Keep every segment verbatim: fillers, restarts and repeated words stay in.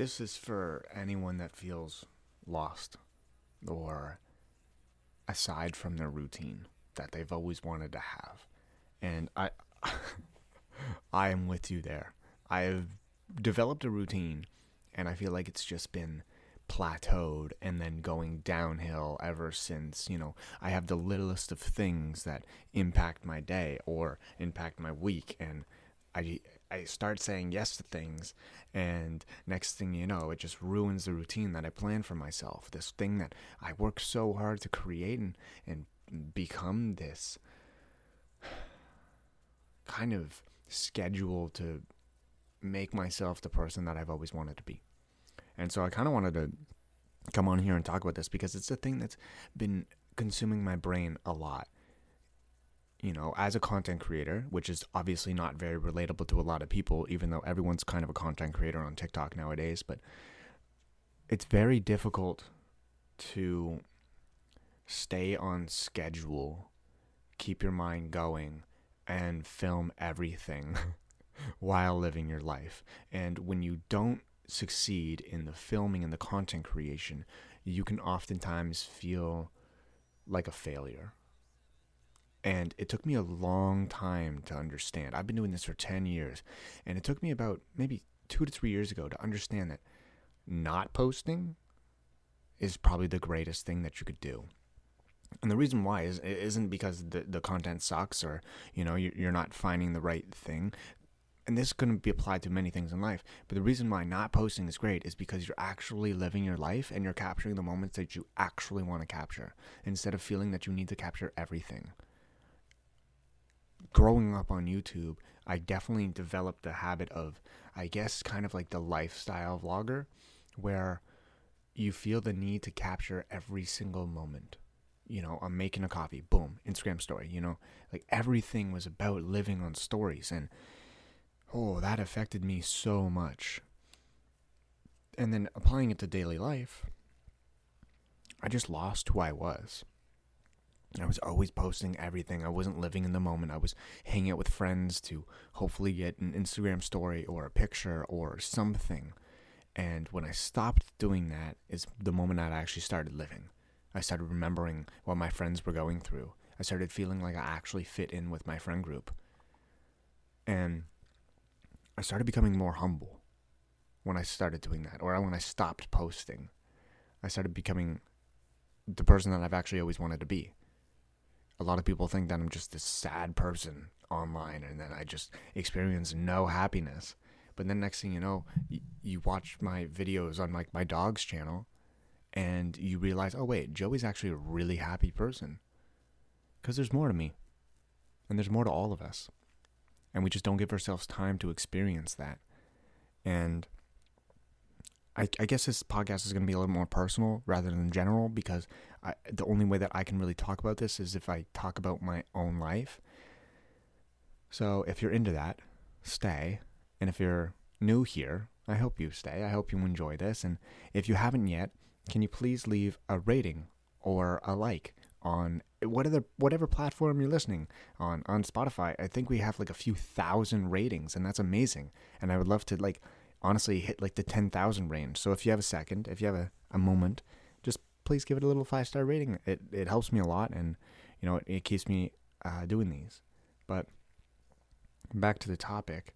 This is for anyone that feels lost or aside from their routine that they've always wanted to have. And I I am with you there. I've developed a routine and I feel like it's just been plateaued and then going downhill ever since, you know, I have the littlest of things that impact my day or impact my week, and I I start saying yes to things, and next thing you know, it just ruins the routine that I planned for myself. This thing that I worked so hard to create and, and become this kind of schedule to make myself the person that I've always wanted to be. And so I kind of wanted to come on here and talk about this because it's a thing that's been consuming my brain a lot. You know, as a content creator, which is obviously not very relatable to a lot of people, even though everyone's kind of a content creator on TikTok nowadays, but it's very difficult to stay on schedule, keep your mind going, and film everything while living your life. And when you don't succeed in the filming and the content creation, you can oftentimes feel like a failure. And it took me a long time to understand. I've been doing this for ten years, and it took me about maybe two to three years ago to understand that not posting is probably the greatest thing that you could do. And the reason why is it isn't because the, the content sucks or, you know, you're not finding the right thing. And this couldn't be applied to many things in life. But the reason why not posting is great is because you're actually living your life and you're capturing the moments that you actually want to capture instead of feeling that you need to capture everything. Growing up on YouTube, I definitely developed the habit of, I guess, kind of like the lifestyle vlogger, where you feel the need to capture every single moment. You know, I'm making a coffee, boom, Instagram story, you know, like everything was about living on stories, and oh, that affected me so much. And then applying it to daily life, I just lost who I was. I was always posting everything. I wasn't living in the moment. I was hanging out with friends to hopefully get an Instagram story or a picture or something. And when I stopped doing that is the moment I actually started living. I started remembering what my friends were going through. I started feeling like I actually fit in with my friend group. And I started becoming more humble when I started doing that, or when I stopped posting. I started becoming the person that I've actually always wanted to be. A lot of people think that I'm just this sad person online and that I just experience no happiness. But then next thing you know, you, you watch my videos on like my dog's channel and you realize, oh wait, Joey's actually a really happy person. Because there's more to me. And there's more to all of us. And we just don't give ourselves time to experience that. And I, I guess this podcast is going to be a little more personal rather than general, because I, the only way that I can really talk about this is if I talk about my own life. So if you're into that, stay. And if you're new here, I hope you stay. I hope you enjoy this. And if you haven't yet, can you please leave a rating or a like on whatever whatever platform you're listening on. On Spotify, I think we have like a few thousand ratings, and that's amazing. And I would love to like honestly hit like the ten thousand range. So if you have a second, if you have a, a moment, just please give it a little five-star rating. It it helps me a lot, and you know, it, it keeps me uh, doing these. But back to the topic.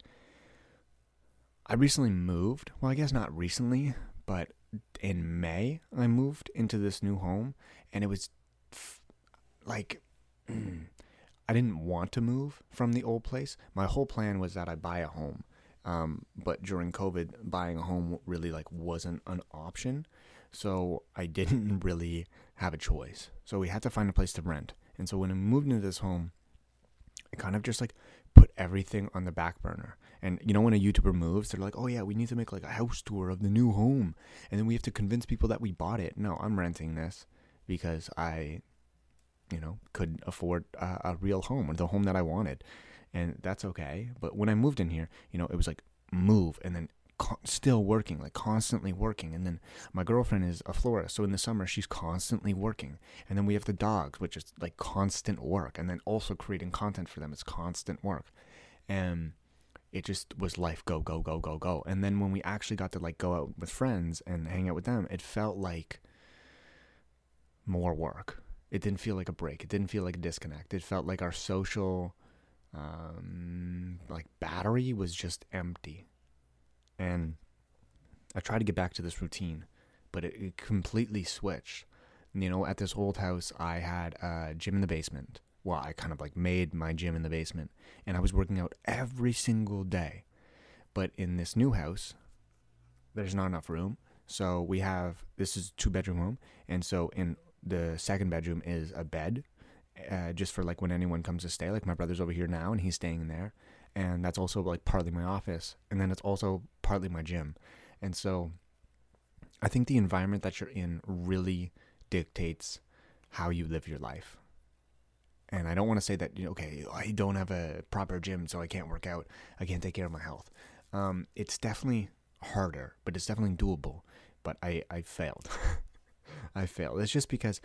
I recently moved. Well, I guess not recently, but in May, I moved into this new home, and it was f- like, I didn't want to move from the old place. My whole plan was that I buy a home. Um, but during COVID, buying a home really like wasn't an option. So I didn't really have a choice. So we had to find a place to rent. And so when I moved into this home, I kind of just like put everything on the back burner. And you know, when a YouTuber moves, they're like, oh yeah, we need to make like a house tour of the new home. And then we have to convince people that we bought it. No, I'm renting this because I, you know, could afford a, a real home, or the home that I wanted. And that's okay. But when I moved in here, you know, it was like move and then co- still working, like constantly working. And then my girlfriend is a florist. So in the summer, she's constantly working. And then we have the dogs, which is like constant work. And then also creating content for them is constant work. And it just was life, go, go, go, go, go. And then when we actually got to like go out with friends and hang out with them, it felt like more work. It didn't feel like a break. It didn't feel like a disconnect. It felt like our social um, like battery was just empty. And I tried to get back to this routine, but it, it completely switched. You know, at this old house, I had a gym in the basement. Well, I kind of like made my gym in the basement, and I was working out every single day. But in this new house, there's not enough room. So we have, this is a two bedroom home. And so in the second bedroom is a bed, uh, just for like when anyone comes to stay. Like my brother's over here now and he's staying in there. And that's also like partly my office. And then it's also partly my gym. And so I think the environment that you're in really dictates how you live your life. And I don't want to say that, you know, okay, I don't have a proper gym, so I can't work out. I can't take care of my health. Um, it's definitely harder, but it's definitely doable. But I, I failed. I failed. It's just because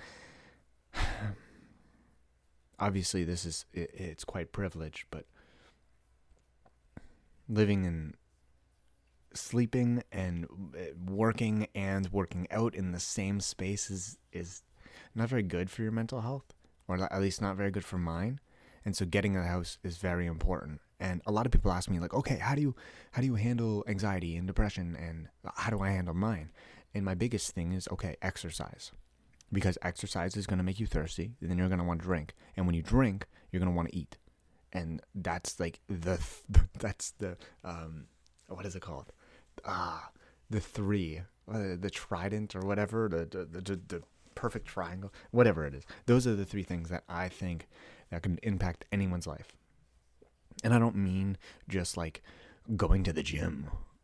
obviously this is, it, it's quite privileged, but living and sleeping and working and working out in the same space is, is not very good for your mental health, or at least not very good for mine. And so getting a house is very important. And a lot of people ask me like, okay, how do you, how do you handle anxiety and depression, and how do I handle mine? And my biggest thing is, okay, exercise. Because exercise is going to make you thirsty, and then you're going to want to drink. And when you drink, you're going to want to eat. And that's like the, th- that's the, um, what is it called? Ah, the three, uh, the trident or whatever, the, the, the, the perfect triangle, whatever it is. Those are the three things that I think that can impact anyone's life. And I don't mean just like going to the gym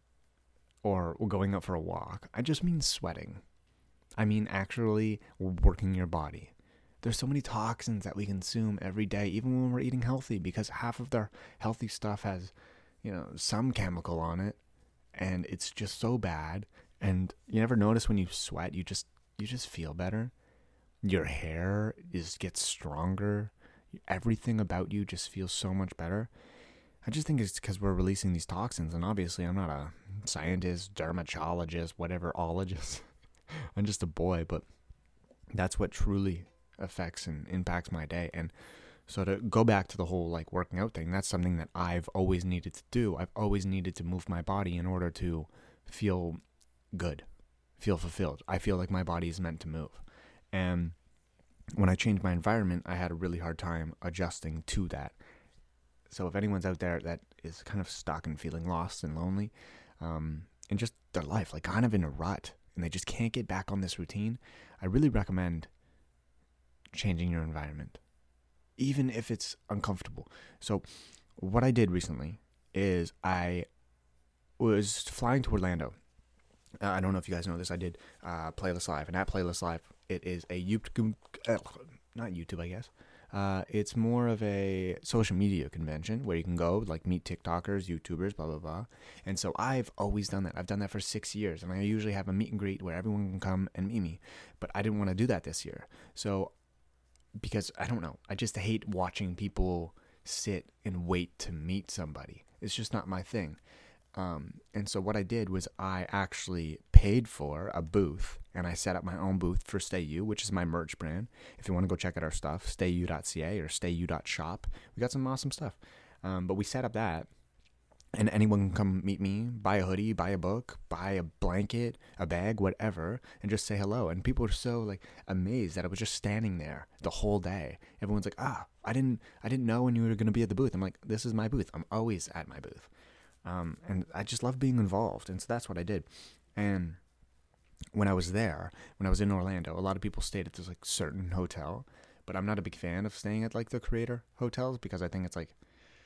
or going out for a walk. I just mean sweating. I mean actually working your body. There's so many toxins that we consume every day, even when we're eating healthy, because half of their healthy stuff has, you know, some chemical on it, and it's just so bad. And you never notice when you sweat, you just you just feel better. Your hair is gets stronger. Everything about you just feels so much better. I just think it's because we're releasing these toxins, and obviously I'm not a scientist, dermatologist, whatever ologist. I'm just a boy, but that's what truly affects and impacts my day. And so to go back to the whole like working out thing, that's something that I've always needed to do. I've always needed to move my body in order to feel good, feel fulfilled. I feel like my body is meant to move. And when I changed my environment, I had a really hard time adjusting to that. So if anyone's out there that is kind of stuck and feeling lost and lonely, um, and just their life, like kind of in a rut, and they just can't get back on this routine, I really recommend changing your environment, even if it's uncomfortable. So what I did recently is I was flying to Orlando. Uh, I don't know if you guys know this. I did uh, Playlist Live, and at Playlist Live, it is a YouTube, uh, not YouTube, I guess. Uh, it's more of a social media convention where you can go, like, meet TikTokers, YouTubers, blah, blah, blah. And so I've always done that. I've done that for six years, and I usually have a meet and greet where everyone can come and meet me. But I didn't want to do that this year. So, because, I don't know, I just hate watching people sit and wait to meet somebody. It's just not my thing. Um, and so what I did was I actually paid for a booth, and I set up my own booth for Stay You, which is my merch brand. If you want to go check out our stuff, stay you dot c a or stay you dot shop. We got some awesome stuff. Um, but we set up that, and anyone can come meet me, buy a hoodie, buy a book, buy a blanket, a bag, whatever, and just say hello. And people were so like amazed that I was just standing there the whole day. Everyone's like, ah, I didn't, I didn't know when you were going to be at the booth. I'm like, this is my booth. I'm always at my booth. Um, and I just love being involved. And so that's what I did. And when I was there, when I was in Orlando, a lot of people stayed at this like certain hotel, but I'm not a big fan of staying at like the creator hotels because I think it's like,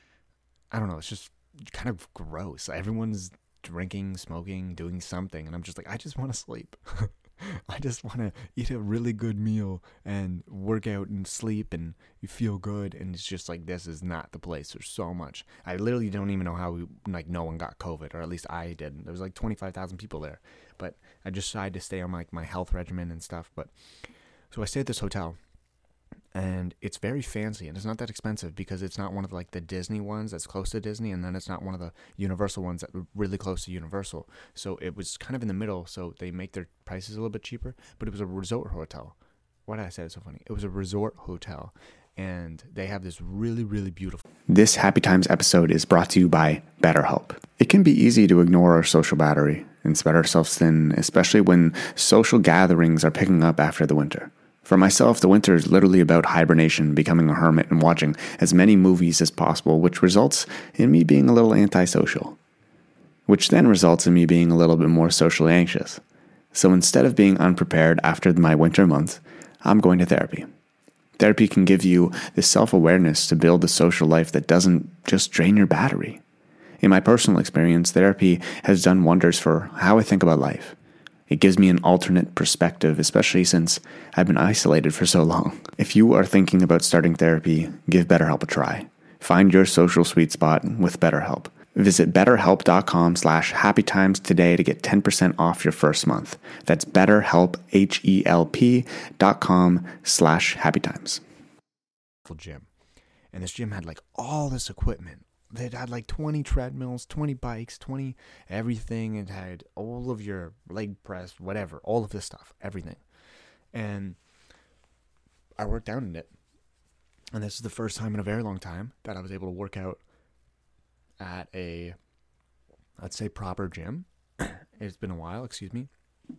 I don't know, it's just kind of gross. Everyone's drinking, smoking, doing something. And I'm just like, I just want to sleep. I just want to eat a really good meal and work out and sleep and you feel good. And it's just like, this is not the place. There's so much. I literally don't even know how we, like no one got COVID, or at least I didn't. There was like twenty-five thousand people there, but I just decided to stay on like my health regimen and stuff. But so I stayed at this hotel, And it's very fancy, and it's not that expensive because it's not one of like the Disney ones that's close to Disney, and then it's not one of the Universal ones that are really close to Universal. So it was kind of in the middle, so they make their prices a little bit cheaper, but it was a resort hotel. Why did I say it so funny? It was a resort hotel, and they have this really, really beautiful... This Happy Times episode is brought to you by BetterHelp. It can be easy to ignore our social battery and spread ourselves thin, especially when social gatherings are picking up after the winter. For myself, the winter is literally about hibernation, becoming a hermit, and watching as many movies as possible, which results in me being a little antisocial, which then results in me being a little bit more socially anxious. So instead of being unprepared after my winter month, I'm going to therapy. Therapy can give you the self-awareness to build a social life that doesn't just drain your battery. In my personal experience, therapy has done wonders for how I think about life. It gives me an alternate perspective, especially since I've been isolated for so long. If you are thinking about starting therapy, give BetterHelp a try. Find your social sweet spot with BetterHelp. Visit betterhelp.com slash happytimes today to get ten percent off your first month. That's betterhelp, H-E-L-P dot com slash happytimes. Gym. And this gym had like all this equipment. They had like twenty treadmills, twenty bikes, twenty everything. It had all of your leg press, whatever, all of this stuff, everything. And I worked out in it. And this is the first time in a very long time that I was able to work out at a, let's say, proper gym. It's been a while, excuse me.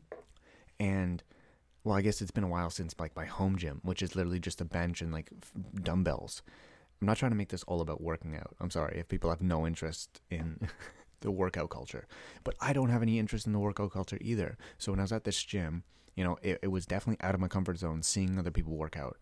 And, well, I guess it's been a while since like my home gym, which is literally just a bench and like dumbbells. I'm not trying to make this all about working out. I'm sorry if people have no interest in the workout culture, but I don't have any interest in the workout culture either. So when I was at this gym, you know, it, it was definitely out of my comfort zone seeing other people work out.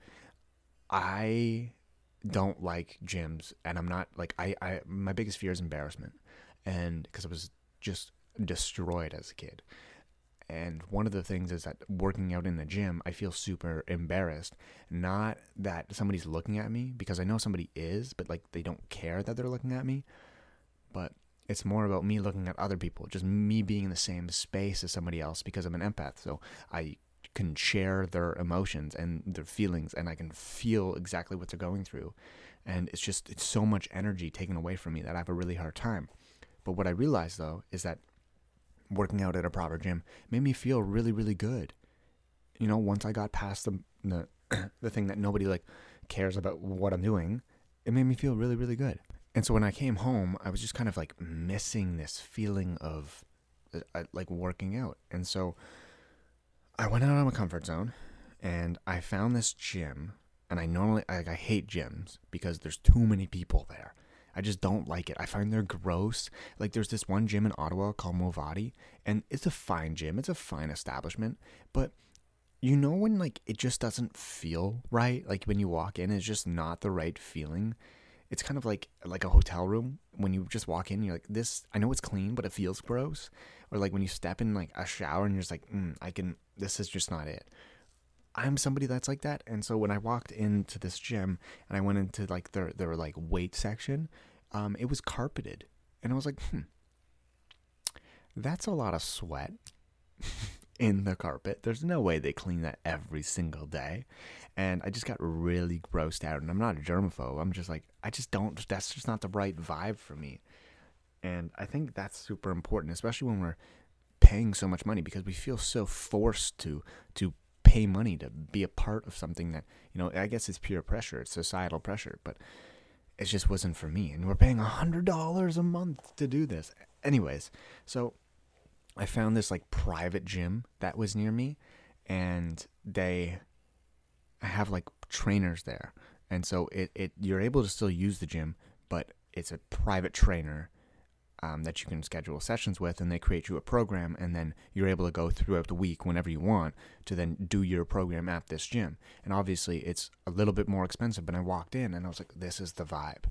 I don't like gyms, and I'm not like, I, I my biggest fear is embarrassment, and because I was just destroyed as a kid. And one of the things is that working out in the gym, I feel super embarrassed. Not that somebody's looking at me, because I know somebody is, but like they don't care that they're looking at me. But it's more about me looking at other people, just me being in the same space as somebody else, because I'm an empath. So I can share their emotions and their feelings, and I can feel exactly what they're going through. And it's just, it's so much energy taken away from me that I have a really hard time. But what I realized though is that working out at a proper gym made me feel really, really good. You know, once I got past the the, the thing that nobody like cares about what I'm doing, it made me feel really, really good. And so when I came home, I was just kind of like missing this feeling of uh, like working out. And so I went out of my comfort zone, and I found this gym. And I normally, like, I hate gyms because there's too many people there. I just don't like it. I find they're gross. Like, there's this one gym in Ottawa called Movati, and it's a fine gym. It's a fine establishment, but you know when, like, it just doesn't feel right? Like, when you walk in, it's just not the right feeling. It's kind of like like a hotel room. When you just walk in, you're like, this, I know it's clean, but it feels gross. Or, like, when you step in, like, a shower, and you're just like, mm, I can, this is just not it. I'm somebody that's like that. And so when I walked into this gym and I went into like their their like weight section, um, it was carpeted. And I was like, hmm, that's a lot of sweat in the carpet. There's no way they clean that every single day. And I just got really grossed out. And I'm not a germaphobe. I'm just like, I just don't, that's just not the right vibe for me. And I think that's super important, especially when we're paying so much money, because we feel so forced to to pay money to be a part of something that, you know, I guess it's peer pressure, it's societal pressure, but it just wasn't for me. And we're paying a hundred dollars a month to do this. Anyways, so I found this like private gym that was near me, and they have like trainers there. And so it, it you're able to still use the gym, but it's a private trainer Um, that you can schedule sessions with, and they create you a program, and then you're able to go throughout the week whenever you want to then do your program at this gym. And obviously it's a little bit more expensive, but I walked in and I was like, this is the vibe.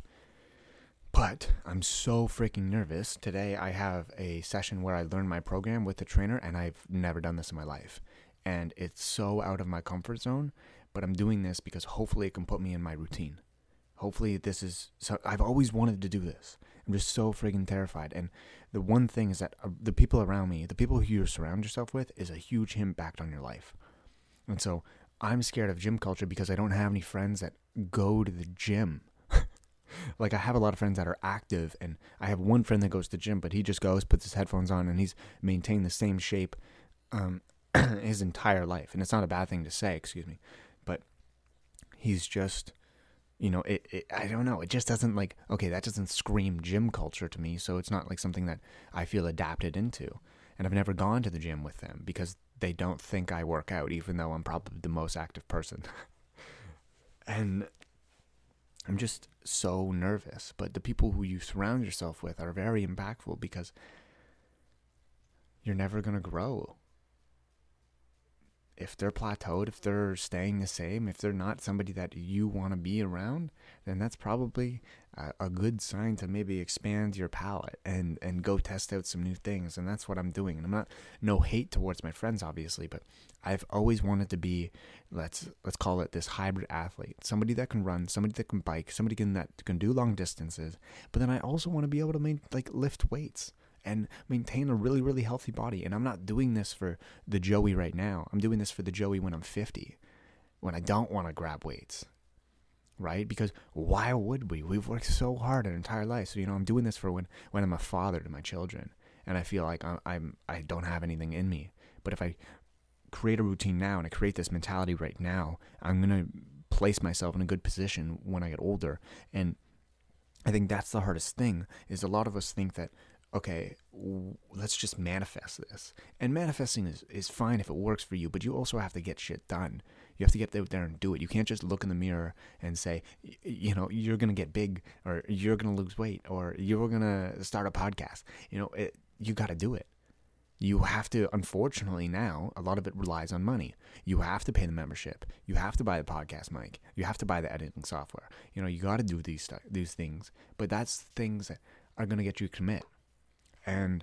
But I'm so freaking nervous. Today I have a session where I learn my program with the trainer, and I've never done this in my life. And it's so out of my comfort zone, but I'm doing this because hopefully it can put me in my routine. Hopefully this is, so I've always wanted to do this. I'm just so freaking terrified. And the one thing is that uh, the people around me, the people who you surround yourself with, is a huge impact on your life. And so I'm scared of gym culture because I don't have any friends that go to the gym. Like, I have a lot of friends that are active, and I have one friend that goes to the gym, but he just goes, puts his headphones on, and he's maintained the same shape um, his entire life. And it's not a bad thing to say, excuse me, but he's just, you know, it, it I don't know. It just doesn't like, okay, that doesn't scream gym culture to me. So it's not like something that I feel adapted into. And I've never gone to the gym with them because they don't think I work out, even though I'm probably the most active person. And I'm just so nervous. But the people who you surround yourself with are very impactful because you're never going to grow. If they're plateaued, if they're staying the same, if they're not somebody that you want to be around, then that's probably a, a good sign to maybe expand your palette and, and go test out some new things. And that's what I'm doing. And I'm not, no hate towards my friends, obviously, but I've always wanted to be, let's let's call it this hybrid athlete, somebody that can run, somebody that can bike, somebody can, that can do long distances. But then I also want to be able to make, like lift weights and maintain a really, really healthy body. And I'm not doing this for the Joey right now. I'm doing this for the Joey when I'm fifty, when I don't want to grab weights, right? Because why would we? We've worked so hard our entire life. So, you know, I'm doing this for when, when I'm a father to my children, and I feel like I'm, I'm I don't have anything in me. But if I create a routine now and I create this mentality right now, I'm going to place myself in a good position when I get older. And I think that's the hardest thing, is a lot of us think that, okay, let's just manifest this. And manifesting is, is fine if it works for you, but you also have to get shit done. You have to get out there and do it. You can't just look in the mirror and say, you know, you're going to get big, or you're going to lose weight, or you're going to start a podcast. You know, it, you got to do it. You have to, unfortunately now, a lot of it relies on money. You have to pay the membership. You have to buy the podcast mic. You have to buy the editing software. You know, you got to do these, st- these things. But that's things that are going to get you to commit. And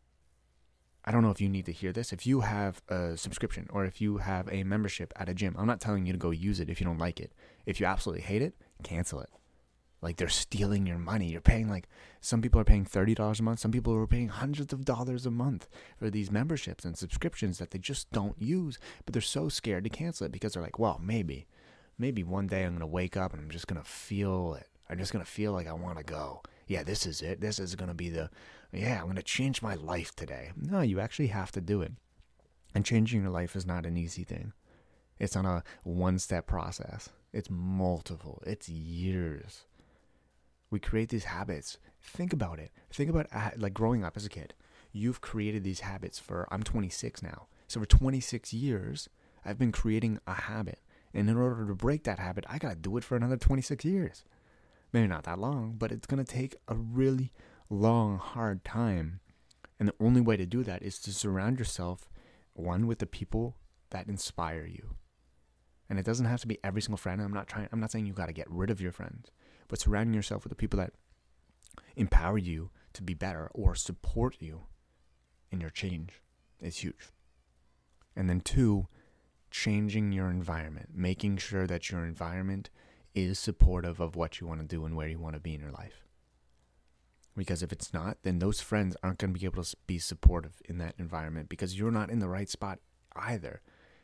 I don't know if you need to hear this. If you have a subscription or if you have a membership at a gym, I'm not telling you to go use it if you don't like it. If you absolutely hate it, cancel it. Like, they're stealing your money. You're paying, like, some people are paying thirty dollars a month. Some people are paying hundreds of dollars a month for these memberships and subscriptions that they just don't use. But they're so scared to cancel it because they're like, well, maybe, maybe one day I'm going to wake up and I'm just going to feel it. I'm just going to feel like I want to go. Yeah, this is it. This is going to be the, yeah, I'm going to change my life today. No, you actually have to do it. And changing your life is not an easy thing. It's not a one-step process. It's multiple. It's years. We create these habits. Think about it. Think about, like, growing up as a kid. You've created these habits for, I'm twenty-six now. So for twenty-six years, I've been creating a habit. And in order to break that habit, I got to do it for another twenty-six years. Maybe not that long, but it's going to take a really long, hard time. And the only way to do that is to surround yourself, one, with the people that inspire you. And it doesn't have to be every single friend. I'm not trying, I'm not saying you got to get rid of your friends, but surrounding yourself with the people that empower you to be better or support you in your change is huge. And then two, changing your environment, making sure that your environment is supportive of what you want to do and where you want to be in your life. Because if it's not, then those friends aren't going to be able to be supportive in that environment because you're not in the right spot either.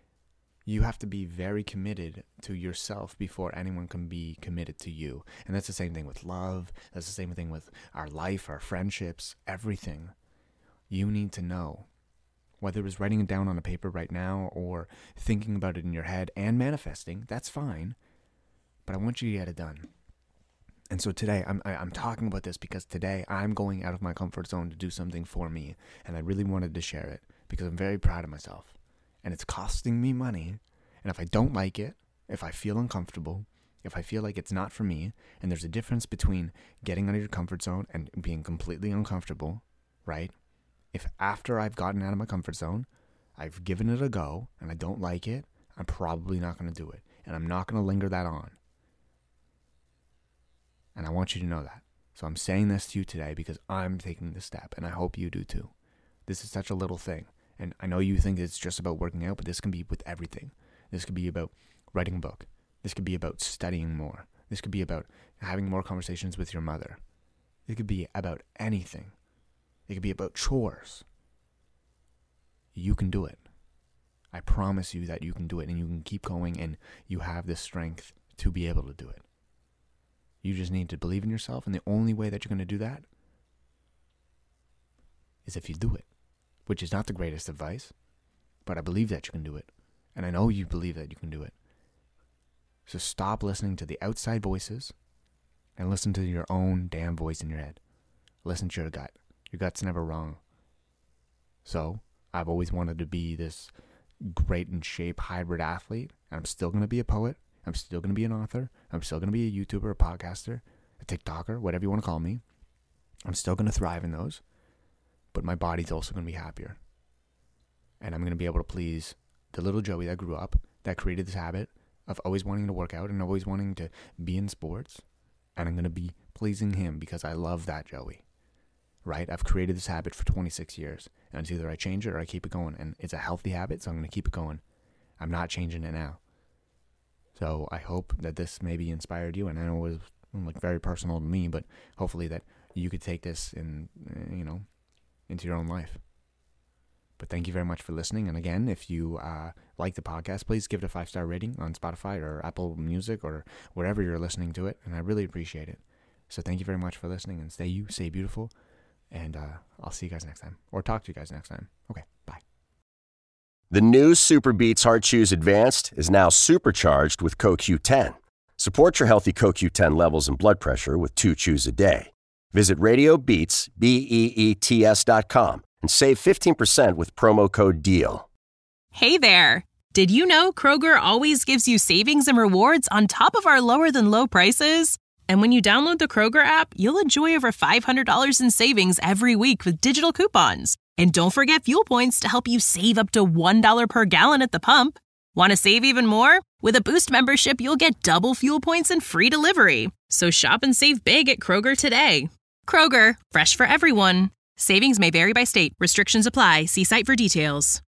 You have to be very committed to yourself before anyone can be committed to you. And that's the same thing with love. That's the same thing with our life, our friendships, everything. You need to know, whether it's writing it down on a paper right now or thinking about it in your head and manifesting, that's fine. But I want you to get it done. And so today, I'm I'm talking about this because today I'm going out of my comfort zone to do something for me. And I really wanted to share it because I'm very proud of myself. And it's costing me money. And if I don't like it, if I feel uncomfortable, if I feel like it's not for me, and there's a difference between getting out of your comfort zone and being completely uncomfortable, right? If after I've gotten out of my comfort zone, I've given it a go, and I don't like it, I'm probably not going to do it. And I'm not going to linger that on. And I want you to know that. So I'm saying this to you today because I'm taking the step, and I hope you do too. This is such a little thing. And I know you think it's just about working out, but this can be with everything. This could be about writing a book. This could be about studying more. This could be about having more conversations with your mother. It could be about anything. It could be about chores. You can do it. I promise you that you can do it, and you can keep going, and you have the strength to be able to do it. You just need to believe in yourself, and the only way that you're going to do that is if you do it, which is not the greatest advice, but I believe that you can do it, and I know you believe that you can do it. So stop listening to the outside voices and listen to your own damn voice in your head. Listen to your gut. Your gut's never wrong. So I've always wanted to be this great in shape hybrid athlete, and I'm still going to be a poet. I'm still going to be an author. I'm still going to be a YouTuber, a podcaster, a TikToker, whatever you want to call me. I'm still going to thrive in those. But my body's also going to be happier. And I'm going to be able to please the little Joey that grew up, that created this habit of always wanting to work out and always wanting to be in sports. And I'm going to be pleasing him because I love that Joey. Right? I've created this habit for twenty-six years. And it's either I change it or I keep it going. And it's a healthy habit, so I'm going to keep it going. I'm not changing it now. So I hope that this maybe inspired you, and I know it was like very personal to me, but hopefully that you could take this in, you know, into your own life. But thank you very much for listening. And again, if you uh, like the podcast, please give it a five-star rating on Spotify or Apple Music or wherever you're listening to it, and I really appreciate it. So thank you very much for listening, and stay you, stay beautiful, and uh, I'll see you guys next time, or talk to you guys next time. Okay, bye. The new Super Beats Heart Chews Advanced is now supercharged with C O Q ten. Support your healthy C O Q ten levels and blood pressure with two chews a day. Visit Radio Beats, B E E T S dot com and save fifteen percent with promo code DEAL. Hey there! Did you know Kroger always gives you savings and rewards on top of our lower-than-low prices? And when you download the Kroger app, you'll enjoy over five hundred dollars in savings every week with digital coupons. And don't forget fuel points to help you save up to one dollar per gallon at the pump. Want to save even more? With a Boost membership, you'll get double fuel points and free delivery. So shop and save big at Kroger today. Kroger, fresh for everyone. Savings may vary by state. Restrictions apply. See site for details.